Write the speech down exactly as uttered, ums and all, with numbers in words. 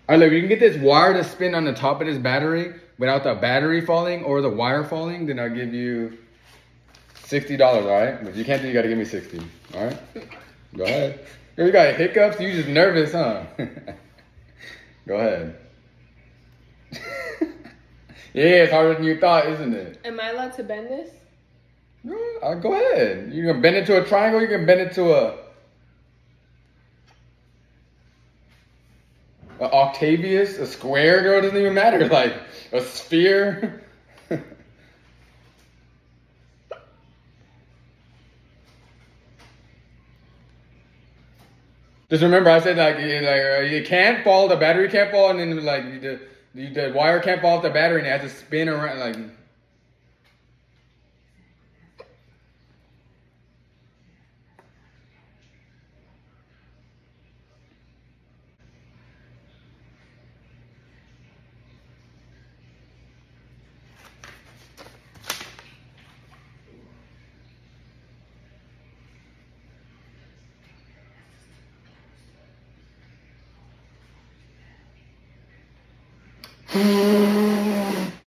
Alright, look, you can get this wire to spin on the top of this battery without the battery falling or the wire falling, then I'll give you sixty dollars, alright? If you can't do it, you gotta give me sixty, alright? Go ahead. You got hiccups? You just nervous, huh? Go ahead. Yeah, it's harder than you thought, isn't it? Am I allowed to bend this? No, uh, go ahead. You can bend it to a triangle, you can bend it to a... A Octavius, a square, girl, doesn't even matter. Like, a sphere. Just remember, I said like, you, like uh, you can't fall, the battery can't fall, and then like the, the the wire can't fall off the battery, and it has to spin around like. Hmm.